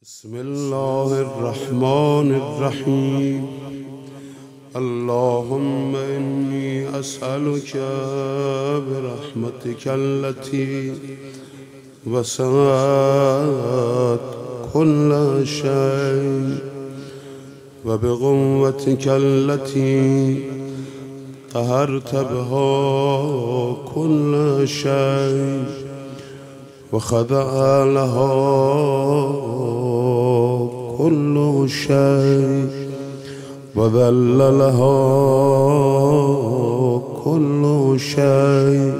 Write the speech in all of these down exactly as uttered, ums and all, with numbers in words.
بسم الله الرحمن الرحيم. اللهم إني أسألك برحمتك التي وسعت كل شيء وبقوتك التي قهرت بها كل شيء وخضع لها كل شيء وذل لها كل شيء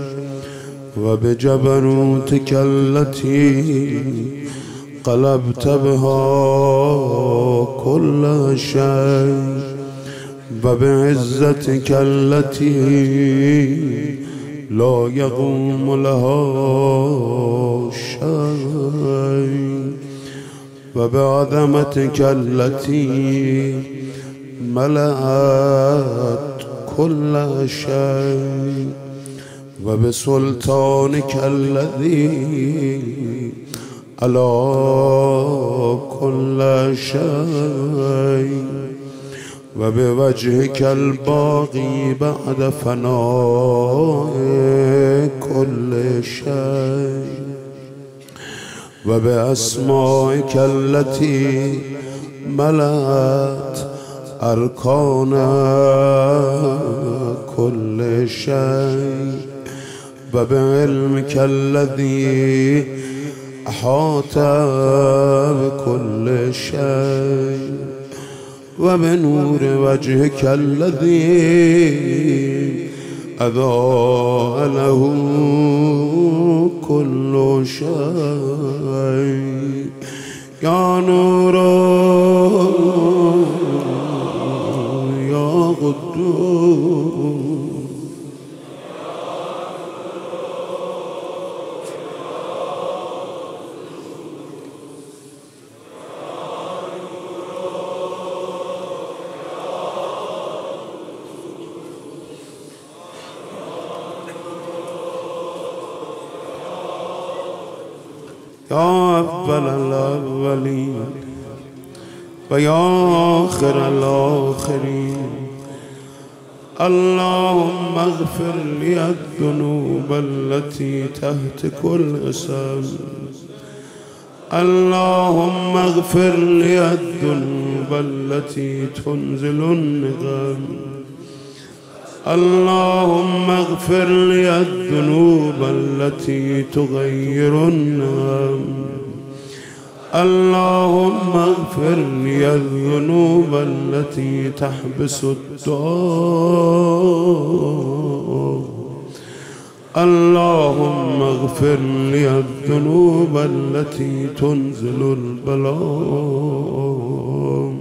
وبجبروتك التي قلبت بها كل شيء وبعزتك التي لا يقوم لها شيء وبعظمتك التي ملأت كل شيء وبسلطانك الذي على كل شيء وبوجهك الباقي بعد فناء كل شيء وبأسمائك التي ملأت أركان كل شيء وبعلمك الذي أحاط بكل شيء وبنور وجهك الذي أضاء له كل شيء يا نور يا قدوس يا أول الأولين ويا آخر الآخرين. اللهم اغفر لي الذنوب التي تهتك الأسام. اللهم اغفر لي الذنوب التي تنزل النغام. اللهم اغفر لي الذنوب التي تغير النعم. اللهم اغفر لي الذنوب التي تحبس الدعاء. اللهم اغفر لي الذنوب التي تنزل البلاء.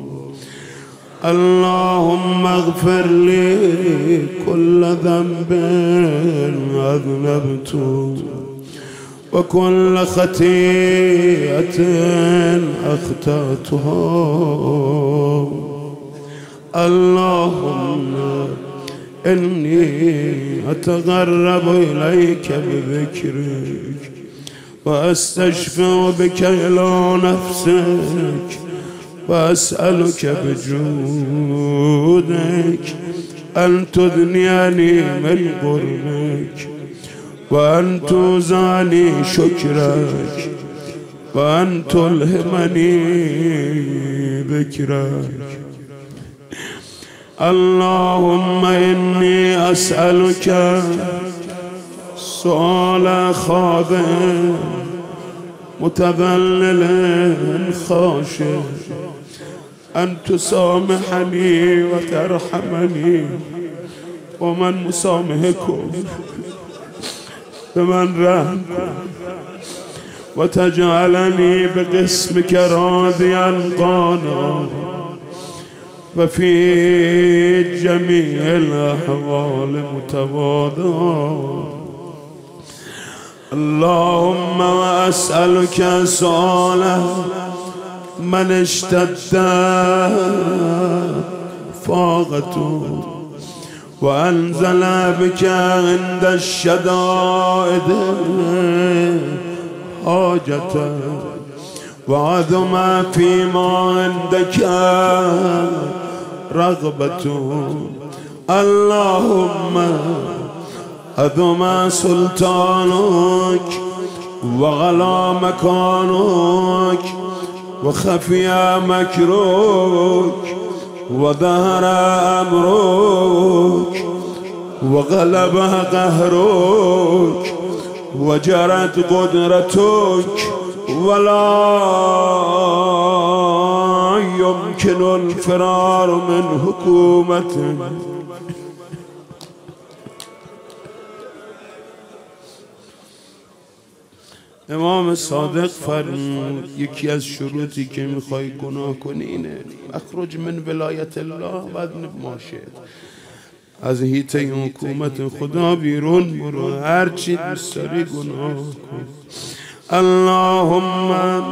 اللهم اغفر لي كل ذنب أذنبته وكل خطيئة أخطأتها. اللهم إني أتقرب إليك بذكرك وأستشفع بك إلى نفسك وأسألك بجودك أن تدنيني من قربك وأن توزعني شكرك وأن تلهمني ذكرك. اللهم إني أسألك سؤال خاضع متذلل خاشع أن تسامحني وترحمني ومن مسامحكم بمن رحمكم وتجعلني بقسمك راضيا قانعا وفي جميع الأحوال متواضعا. اللهم وأسألك سؤاله من اشتدت فاقته وأنزل بك عند الشدائد حاجته وعظم فيما عندك رغبة. اللهم عظم سلطانك وغلا مكانك وخفي مكرك وظهر أمرك وغلب قهرك وجرت قدرتك ولا يمكن الفرار من حكومتك. امام صادق فرمود یکی از شروطی که میخوای گناه کنی اینه اخرج من ولایت الله بعد ماشید از حیطه حکومت خدا بیرون برو، هر چی دوست داری گناه کن. اللهم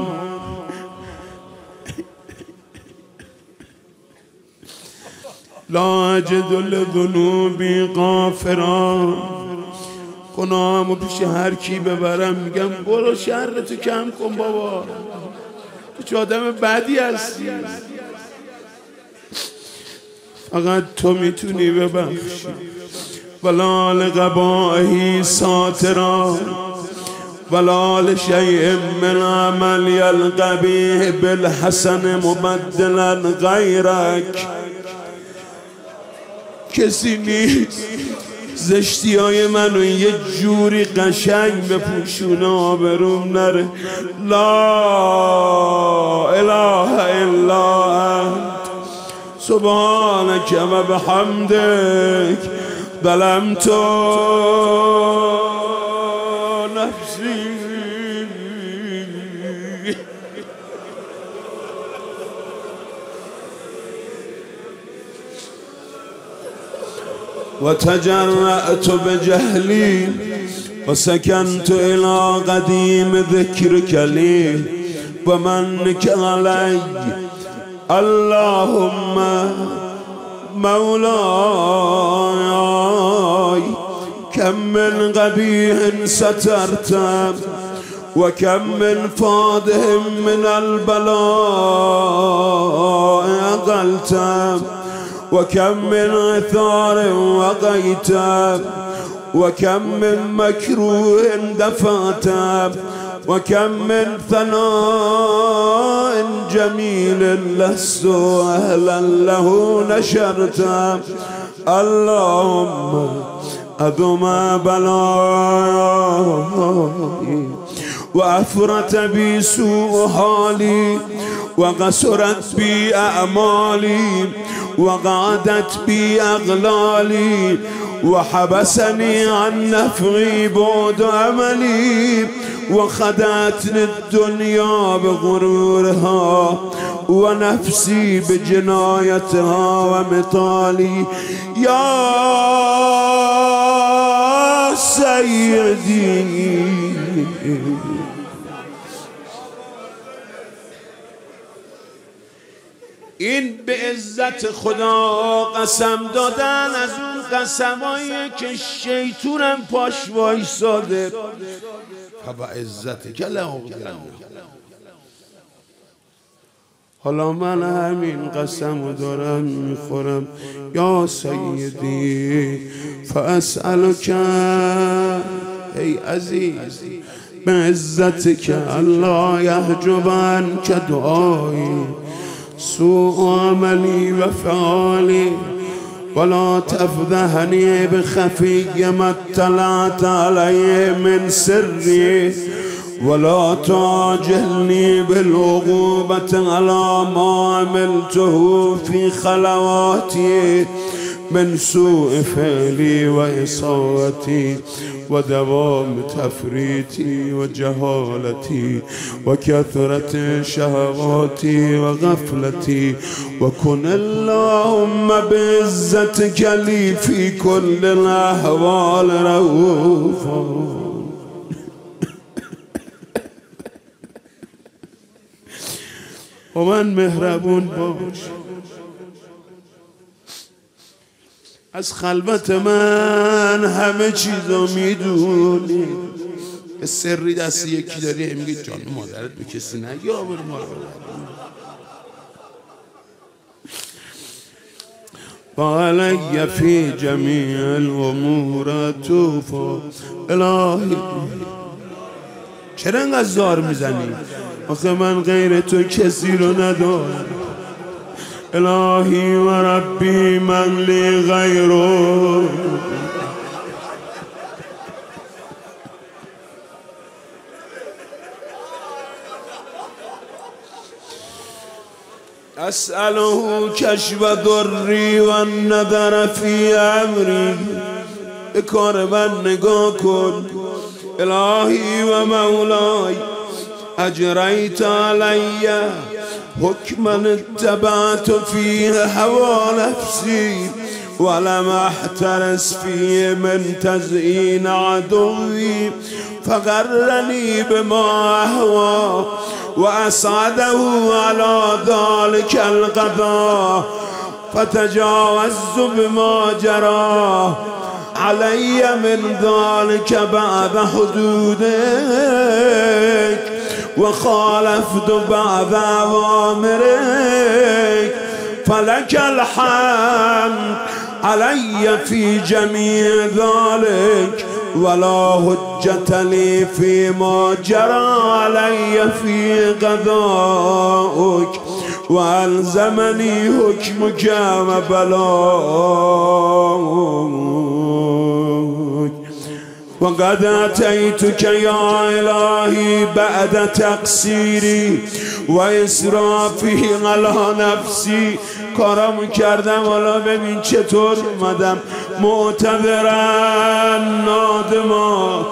لا اجد لذنوبی غافرا. گناهمو پیش هر کی ببرم میگم برو شرتو کم کن بابا، تو چه آدم بدی هستی، فقط تو میتونی ببخشی. ولا لقبائه ساترا ولا لشیء من عملی القبیح بالحسن مبدلا غیرک. کسی نیست زشتی های منو یه جوری قشنگ بپوشونه آبروم نره. لا اله الا انت سبحانك و بحمدك ظلمت نفسی. وتجرأت بجهلي وسكنت إلى قديم ذكرك لي ومنك علي. اللهم مولاي كم من قبيح سترت وكم من فاده من البلاء أقلت وكم من عثار وقيت وكم من مكروه دفعت وكم من ثناء جميل لست أهلا له نشرت. اللهم أذم بلاي وأفرت بي سوء حالي وقصرت بي أعمالي وقعدت بي أغلالي وحبسني عن نفعي بعد أملي وخدعتني الدنيا بغرورها ونفسي بجنايتها ومطالي. يا سيدي این به عزت خدا قسم دادن از اون قسمایی که شیطونم پاش وایساده و عزت کله. حالا من همین قسم دارم میخورم. یا سیدی فاسألک ای عزیز به عزت که الله یحجبن که دعایی سوء عملی و فعالی ولا تفضحنی بخفی ما اطلعت علیه من سری ولا تعجلنی بالعقوبة على ما عملته في خلواتي من سوء فعلي وإصاوتي ودوام تفريطي وجهالتي وكثرة شهواتي وغفلتي وكن اللهم بعزتك لي في كل الأحوال رؤوفا. و من مهربون باش. از خلوت من همه چیزو میدونی. سری دست یکی داری میگه جان مادرت به کسی نگی آبر ما وعلي في جميع الامور توفا الهی چرا انقدر زار میزنی؟ آخه من غیر تو کسی رو ندارم الهی و ربی من لی غیرو اسأله کشف ضری و النظر فی امری به کار من نگاه کن الهی و مولای اجریت علی حکما اتبعت فیه هوا نفسی ولم احترس فیه من تزیین عدوی فغرنی بما اهوا وأسعده على ذلك القضاء فتجاوزت بما جرى علي من ذلك بعد حدودك وخالفت بعد أوامرك فلك الحمد علي في جميع ذلك ولا حجة لي فيما جرى علي في قضاءك وألزمني حكمك وبلاغك وقد أتيتك يا إلهي بعد تقصيري وإسرافي على نفسي کارامو کردم حالا ببین چطور اومدم معتبرن نادما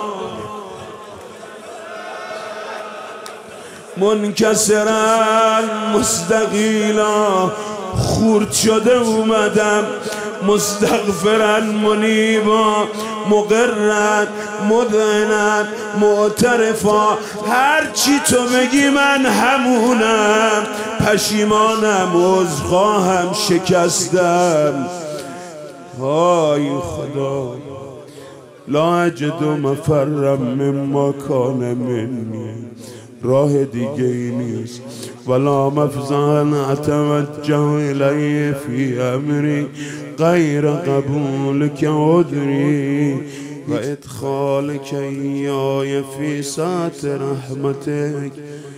منکسرن مستقیلا خورد شده اومدم مستغفرن منیبا مقرن مذعنن معترفا هرچی تو بگی من همونم پشیمانم عذرخواهم شکستم های خدا لا اجد مفرم مما کان منی راه دیگه ای نیست ولا مفزعن اتوجه الی فی امری غیر قبولک عذری و ادخالک ایای فی سعة رحمتک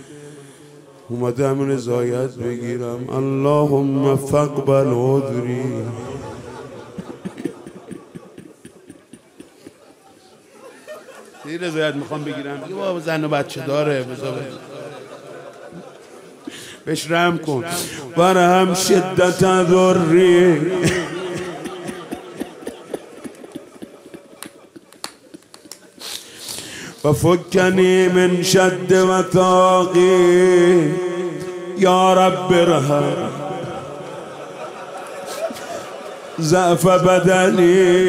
اومدم رضایت بگیرم اللهم فاقبل عذری یه رضایت میخوام بگیرم یه بابا زن و بچه داره بذار بهش رحم کن ورحم شدت ضری و فکنی من شد و ثاقی یا رب ارحم ضعف بدنی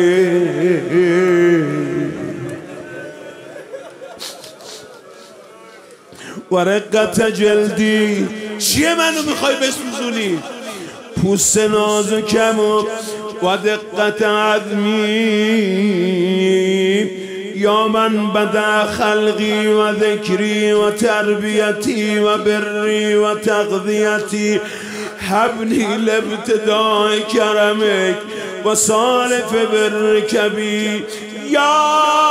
و رقت جلدی چیه منو میخوای بسوزونی پوست نازکم و دقت عظمی یا من بدا خلقی و ذکری و تربیتی و بری و تغذیتی حبنی لابتداء کرمک و صالف برک بی یا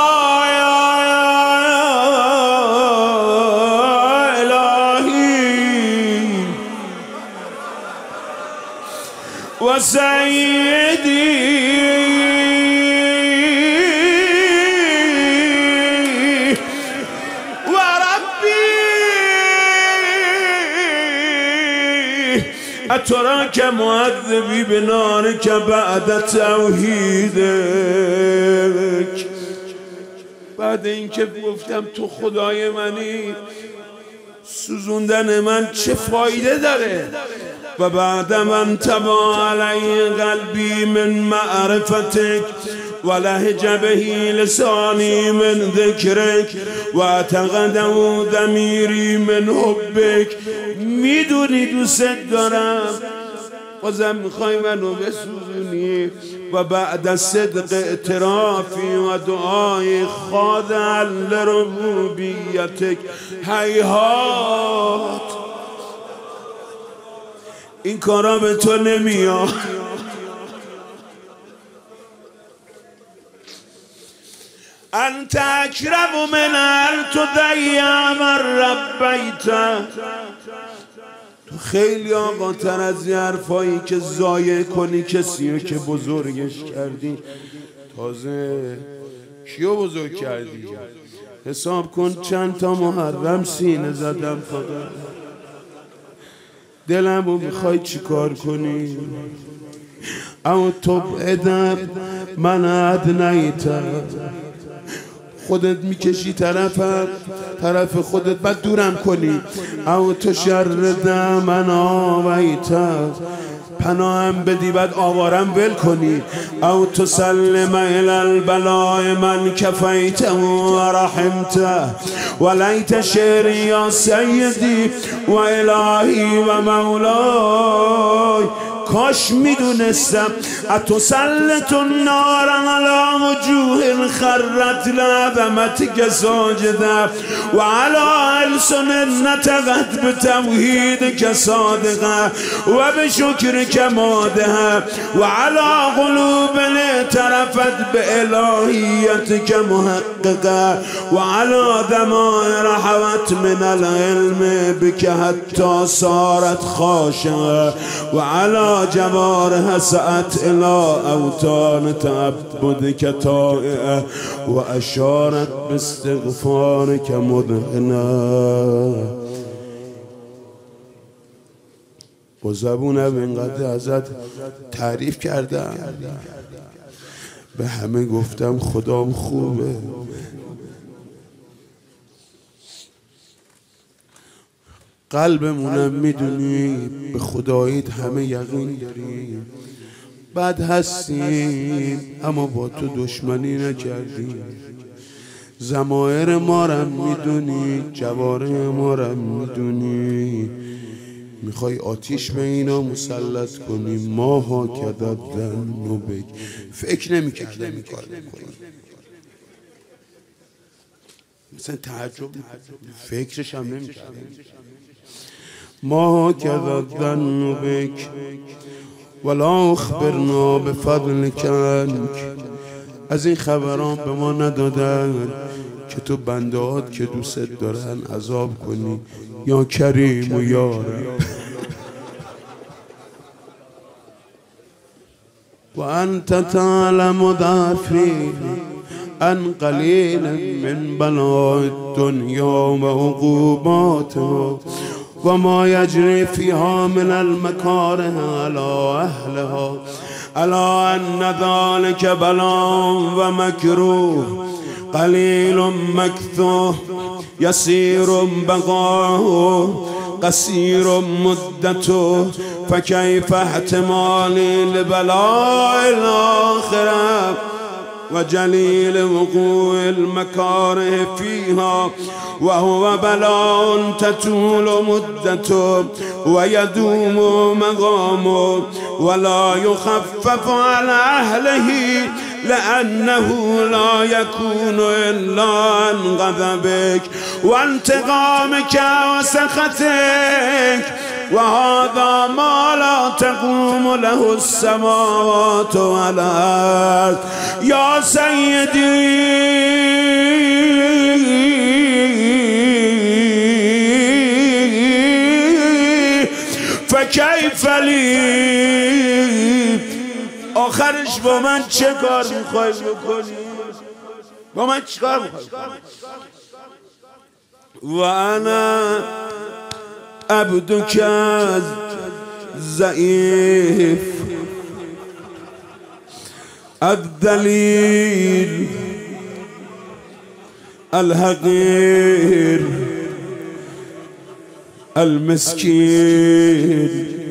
و سیدی و ربی اتراک معذبی بنارک بعد توحیدک بعد اینکه گفتم تو خدای منی سوزوندن من چه فایده داره و بعد من تبا علی قلبی من معرفتک و لهج بهی لسانی من ذکرک و اعتقده ضمیری من حبک میدونی دوست دارم بازم میخوای منو بسوزونی و بعد صدق اعترافی و دعای خاضعا لربوبیتک هیهات این کارا به تو نمیاد. انت اکرم من ان تضیع من ربیت. تو خیلی آقاتر از یه حرفایی که ضایع کنی کسی رو که بزرگش کردی. تازه کیو بزرگ کردی؟ حساب کن چند تا محرم سینه زدم فقط. دلم رو میخوای چی کار کنی؟ اما تو ادب من ادنیت. خودت میکشی طرفم طرف خودت بعد دورم کنی. او تو شرد من آویت پناهم بدی بعد آوارم ول کنی. او تو سلم الى البلاء من کفیت و رحمت ولیت شعری یا سیدی و الهی و مولای. کاش میدونستم اتسلط النار علی وجوه خرت لعظمتک ساجده و علی السن نطقت بتوحیدک صادقه و بشکرک مادحه و علی قلوب اعترفت بالهیتک محققه و علی ضمائر حوت من العلم بک حتی صارت خاشعه و علی جوارح سعت الى اوتان تعبدک طائعه و اشارت باستغفارک مدهنه. با زبونم اینقدر ازت تعریف کردم به همه گفتم خدام خوبه. قلبمونم میدونی به خداییت همه یقین داریم. بد هستیم اما با تو دشمنی نکردیم. ضمایر ما رم میدونی جوارح ما رم میدونی. میخوای آتیش به اینا مسلط کنی. ماها کددن نبک. فکر نمیکردم این کار بکنی. مثلا تعجب فکرش هم نمیکردم. ما کذبن بک ولا اخبرنا بفضلک عنک. از این خبران به ما ندادن که تو بندهات که دوست دارن عذاب کنی یا کریم و یا رب. و انت تعلم ضعفی ان قلیل من بلاء الدنیا و عقوباتها و ما یجری فیها من المکاره علی اهلها الا ان ذلک بلاء و مکروه قلیل مکثوه یسیر بقاؤه قصیر مدته فکیف احتمالی لبلاء الاخره و جلیل وقوع المکاره فیها و هو بلاء تطول مدته و یدوم مقامه ولا یخفف علی اهله لأنه لا يكون إلا عن غضبك وانتقامك وسخطك وهذا ما لا تقوم له السماوات والأرض يا سيدي. فكيف لي آخرش با من چه کار میخوای بکنی؟ با من چه کار میخوای بکنی؟ و انا عبدک ضعیف الذلیل الحقیر المسکین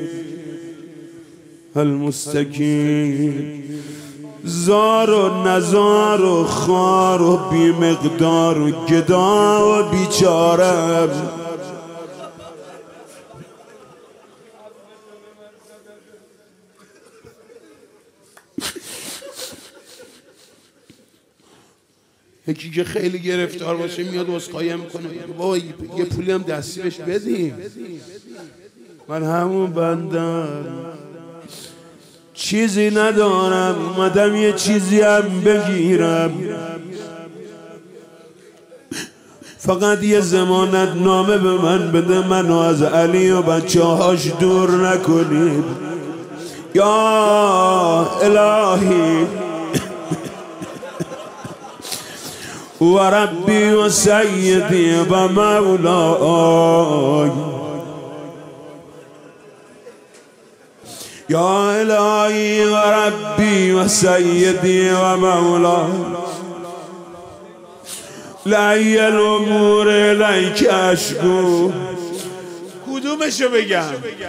المستکین زار و نزار و خوار و بی مقدار و گدا و بیچارم. یکی که خیلی گرفتار باشه میاد عذرخواهی میکنه بابا یه پولی هم دستی بهش بدیم. من همون بندم چیزی ندارم، اومدم یه چیزی هم بگیرم، فقط یه ضمانت نامه به من بده، منو از علی و بچه هاش دور نکنید یا الهی و ربی و سیدی و مولای یا الهی و ربی و سیدی و مولای لعی الامور الیک اشکو. کدومشو بگم؟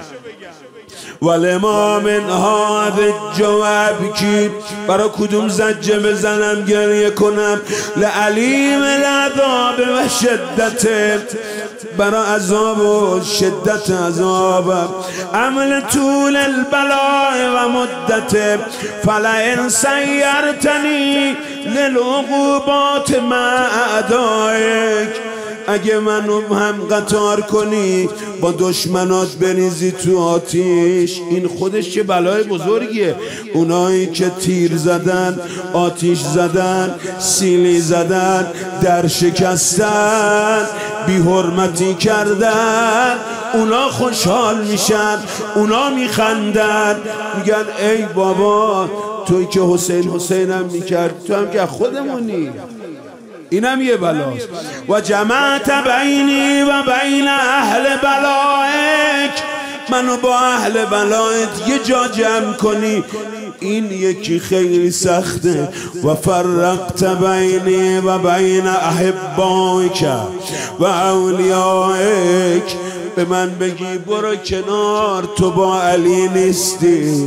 ولما من هذا الجواب کی، برای کدوم زجه بزنم گریه کنم؟ لعلیم العذاب و شدت، برای عذاب و شدت عذابم، عمل طول البلاء و مدت، فلئن سیرتنی للعقوبات مع اعدائک، اگه منو هم قطار کنی با دشمنات بریزی تو آتیش. این خودش چه بلای بزرگیه. اونایی که تیر زدن، آتیش زدن، سیلی زدن، در شکستن، بی حرمتی کردن، اونا خوشحال میشن، اونا میخندن، میگن ای بابا توی که حسین حسینم میکرد، تو هم که خودمونی. اینم یه بلاست. و جمعت بینی و بین اهل بلایک، منو با اهل بلایت یه جا جمع کنی، این یکی خیلی سخته. و فرقت بینی و بین احبایک و اولیایک، به من بگی برو کنار، تو با علی نیستی.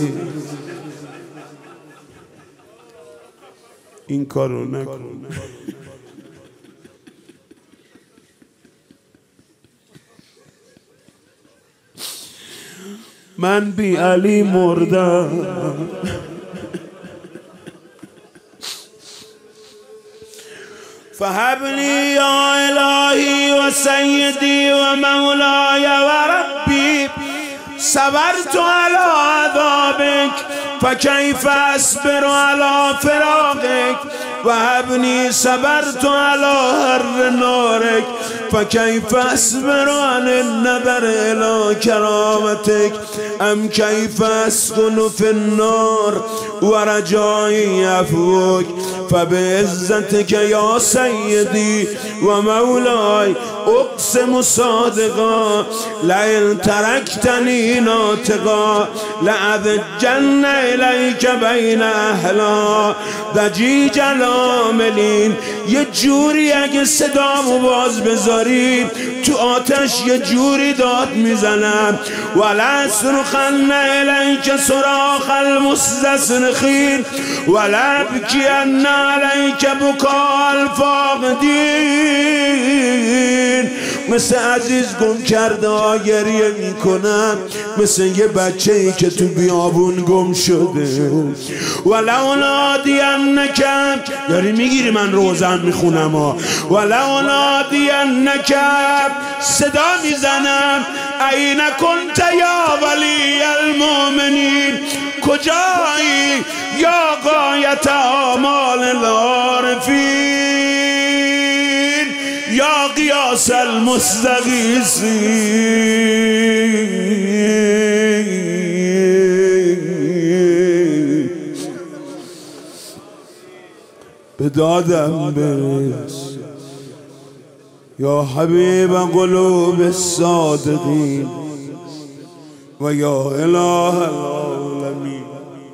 این کارو نکن. من بی علی مردم، فهبنی یا الهی و سیدی و مولای و ربی، صبرت علی عذابک فکیف اصبر علی فراقک، و هبنی صبرت علی حر نارک فکیف اصبر عن النظر الی کرامتک، ام کیف اسکن فی النار و رجایی عفوک، فبعزتک یا سیدی و مولای اقسم صادقا، لئن ترکتنی ناطقا لأذجن الیک بین اهلا ضجیج العاملین. یه جوری اگه صدامو باز بذاری تو آتش یه جوری داد میزنم، ولأصرخن الیک صراخ المستصرخین ولأبکین علیک بکاء الفاقدین. مثل عزیز گم کرده ها گریه میکنم، مثل یه بچه ای که تو بیابون گم شده. ولو نادینک، داری میگیری من روزم میخونم ها، ولو نادینک، صدا میزنم این کنت یا ولی المؤمنین، کجایی یا غایت آمال العارفین، یا قیاس المستغیثین. به دادم برس یا حبیب قلوب الصادقین و یا اله العالمین.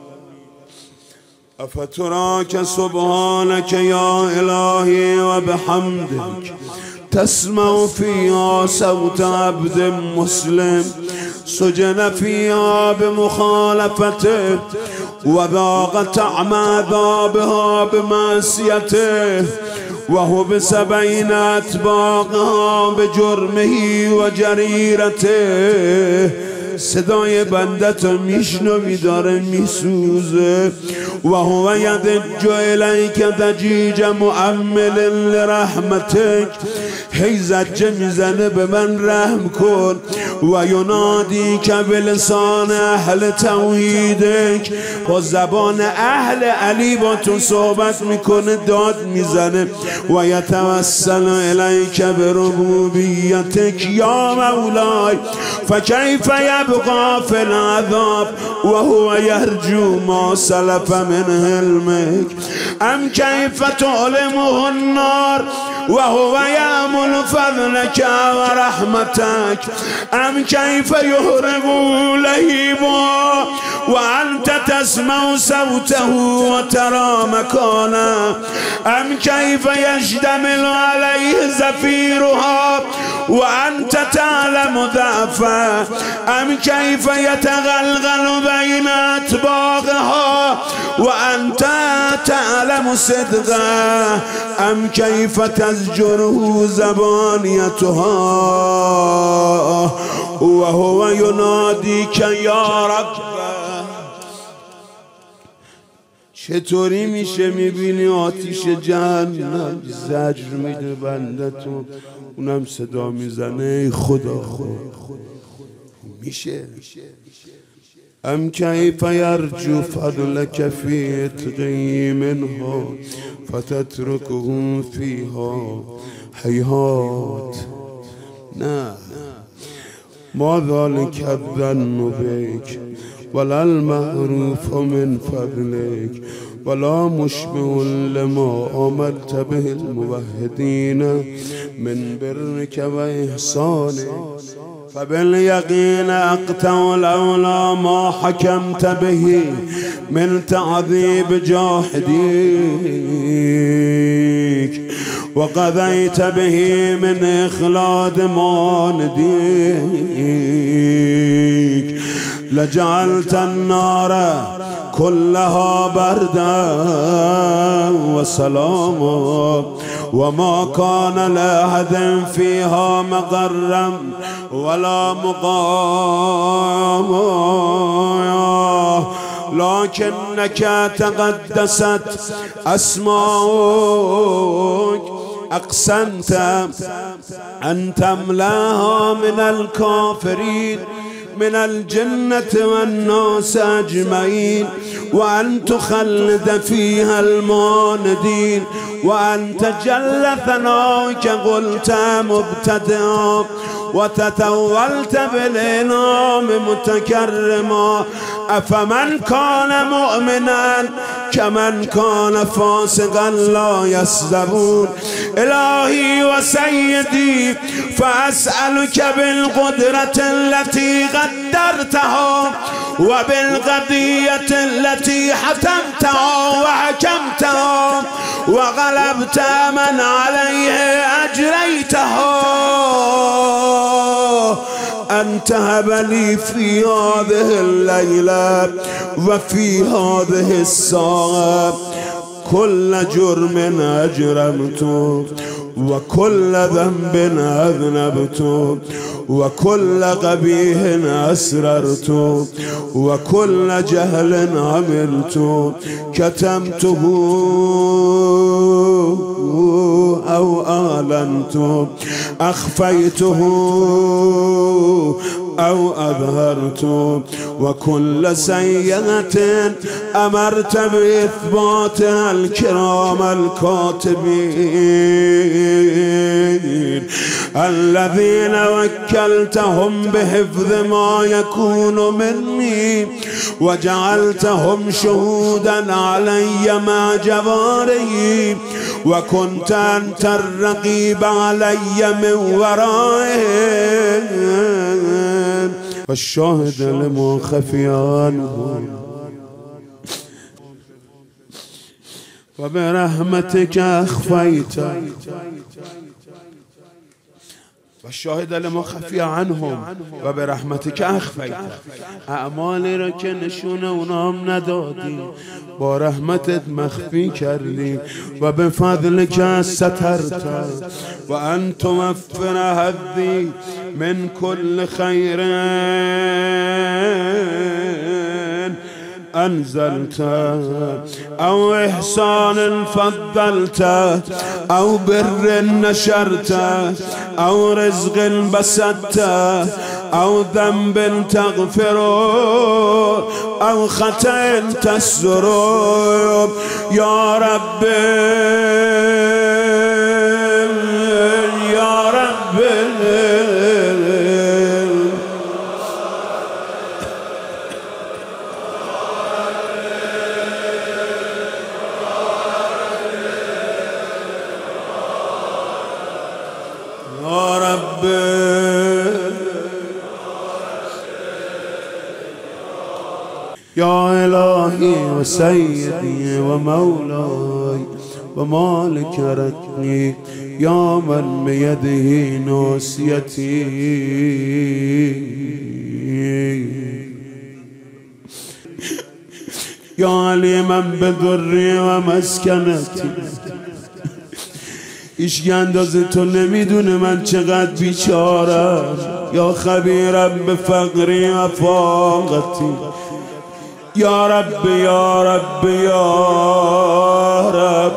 افتراک سبحانک یا الهی و بحمدک تسمع فیها صوت عبد مسلم سجن فیها بمخالفته و ذاق طعم عذابها بمعصیته و حبس بین اتباقها بجرمه و جریرته. صدای بندت میشنوی داره میسوزه. و هو یدج الیک دجیج مؤمل لرحمتک، هی زجه میزنه به من رحم کن. و ینادی که بلسان اهل توحیدک، با زبان اهل علی با تو صحبت میکنه، داد میزنه. و یتوسل الیک بربوبیتک یا مولای فکیف یبقى فی العذاب و هو یرجو ما سلف من حلمک. ام کیف تعلمه النار و هو یأمل فضلک و رحمتک. ام کیف یهرق لهیبا و انت تسمع صوته و ترى مکانه. ام کیف یشتمل علیه زفیرها و انت تعلم ضعفه. ام کیف یتغلغل بین اطباقها و انت تعلم صدقه. ام کیف تزجره زبانیتها و هو ینادیک یا رب. چطوری میشه میبینی آتیش جهنم زجر میده بندتو، اونم صدا میزنه خدا خدا میشه. ام کیف یرجو فضلک فی اتقی منها فتترکه فیها حیات. نه ما ذلک الظن بک ولا المعروف من فضلک ولا مشبه لما عملت به الموحدین من برك و احسانک. فباليقين اقطع لولا ما حكمت به من تعذيب جاحديك وقضيت به من إخلاد مانديك لجعلت النار كلها بردا وسلاما وما كان لأحد فيها مقرا ولا مقاما لكنك تقدست أسماؤك أقسمت أن تملاها من الكافرين من الجنة والناس أجمعين وأن تخلد فيها الماندين وأن تجل ثناك قلت مبتدئا وتتولت بالإنعام متكرما. أفمن كان مؤمنا كمن كان فاسقا لا يسذبون. إلهي وسيدي فأسألك بالقدرة التي قدرتها وبالقضية التي حتمتها وحكمتها وغلبت من عليه أجريتها أن تهب لي في هذه الليلة وفي هذه الساعة كل جرم أجرمته وكل ذنب أذنبته وكل قبيح أسررته وكل جهل عملته كتمته أو أعلنته أخفيته أو أظهرته وكل سيئة أمرت بإثباتها الكرام الكاتبين الذين وكلتهم بحفظ ما يكون مني وجعلتهم شهودا علي مع جواري وكنت أنت الرقيب علي من ورائهم والشاهد لما خفي عنه وبرحمتك أخفيت والشاهد لما خفي عنهم وبرحمتك أخفيت. اعمالی را که نشون اونام ندادی با رحمتت مخفی کردی و به فضلك سترت و ان توفر حظی من كل خیر أنزلت أو إحسان فضلت أو بر نشرت أو رزق بسطت أو ذنب تغفر أو خطأ تستر يا رب يا رب يا رب يا إلهي وسيدي ومولاي ومالك ركني يا من بيده ناصيتي يا عليما بضري ومسكنتي هیچ اندازه تو نمیدونه من چقدر بیچارم یا خبیرم به فقری و فاقتی یا رب یا رب یا رب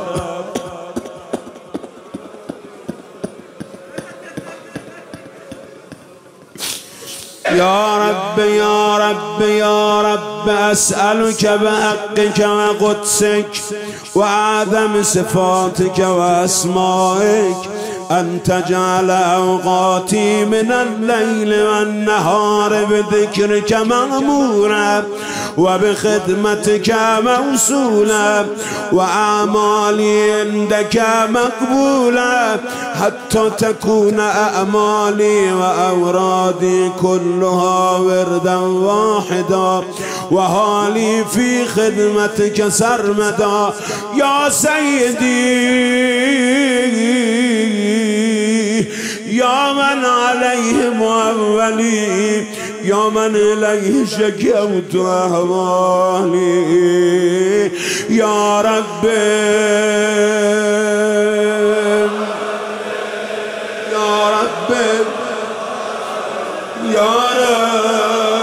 يا رب يا رب يا رب أسألك بحقك وقدسك وأعظم صفاتك وأسمائك أن تجعل أوقاتي من الليل والنهار بذكرك مغمورا وبخدمتك موصولا وأعمالي عندك مقبولا حتى تكون أعمالي وأورادي كلها وردا واحدا وحالي في خدمتك سرمدا يا سيدي يا من عليه مولي يا من إليه شكوت أهوالي يا رب يا رب يا رب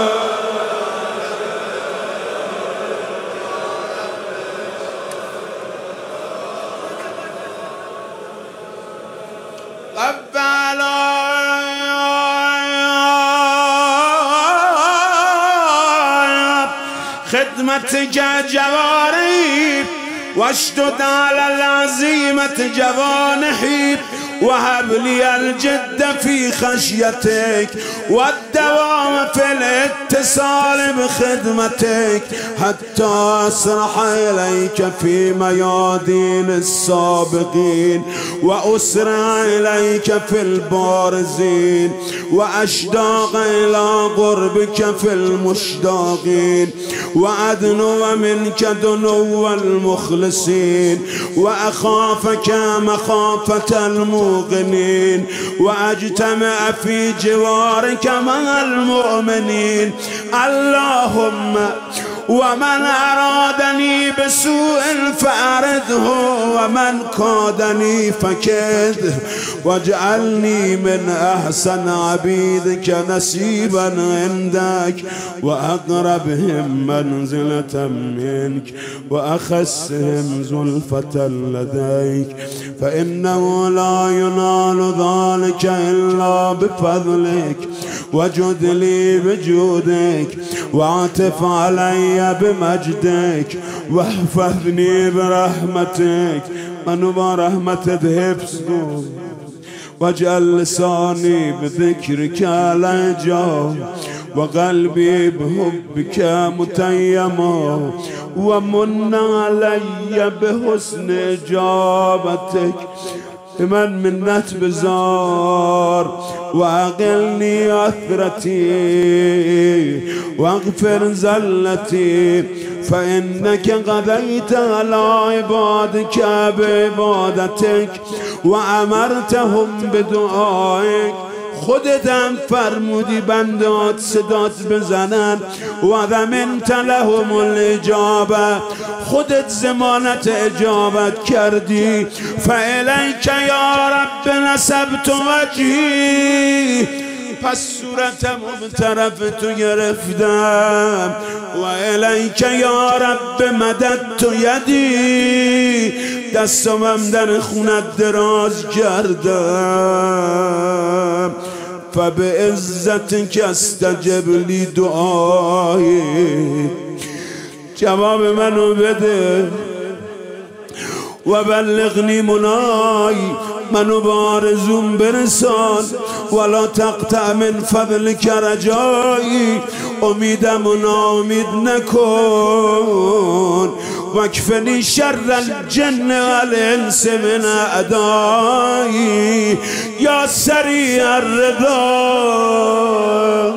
خدمتك جواري واشدد على العزيمة جوانحي وهب لي الجد في خشيتك والدوام في الاتصال بخدمتك حتى أسرح إليك في ميادين السابقين وأسرع إليك في البارزين وأشتاق إلى قربك في المشتاقين وأدنو منك دنو المخلصين وأخافك مخافة الموقنين وأجتمع في جوارك مع المؤمنين اللهم ومن أرادني بسوء فأرده ومن كادني فكده واجعلني من أحسن عبيدك نسيبا عندك وأقربهم منزلة منك وأخسهم زلفة لديك فإنه لا ينال ذلك إلا بفضلك وجد لي بجودك واعطف علي بمجدك واحفظني برحمتك من برحمتك حفظه واجعل لساني بذكرك لجا وقلبي بحبك متيما ومن علي بحسن إجابتك من منت بزار وأقلني أثرتي واغفر زلتي فإنك قضيت على عبادك بعبادتك وأمرتهم بدعائك خودتم فرمودی بندات صدات بزنن و ضمنت لهم الاجابه خودت ضمانت اجابت کردی فالیک یا رب نسبت وجهی پس صورتم به طرف تو گرفتم و الیک یا رب مدد تو یدی دستمم در خونت دراز کردم فبعزتک استجب لی دعایی جواب منو بده و بلغنی منای منو به آرزوم برسان ولا تقطع من فضلک رجایی امیدم و ناامید نکن واکفنی شر الجن والانس من اعدایی یا سریع الرضا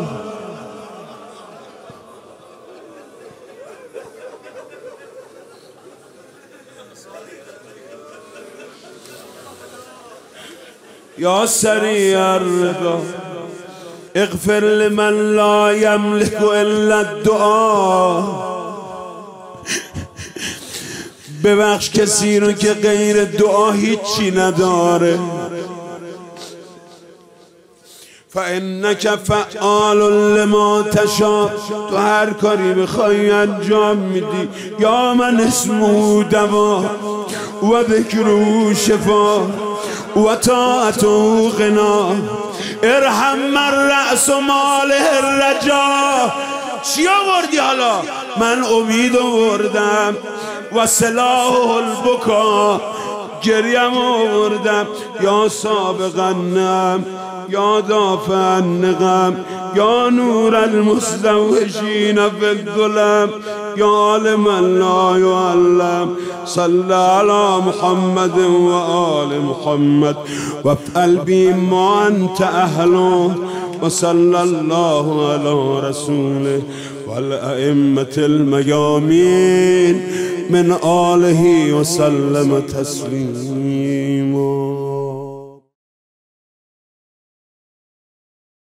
یا سریع الرضا اغفر لمن لا یملک الا الدعا ببخش کسی رو که غیر دعا هیچی نداره فانک فعال لما تشاء تو هر کاری بخوای انجام میدی یا من اسمه دوا و ذکره شفا و طاعته غنا ارحم من رأس ماله الرجا چی آوردی حالا؟ من امید آوردم و سلاح البکا گریم آوردم یا سابق النعم یا دافع النقم یا نور المستوحشین فی الظلم یا عالم لا یعلم صل علی محمد و آل محمد وافعل بی ما انت اهله و صلی الله علی رسوله والائمة الميامين من آله وسلم تسليما.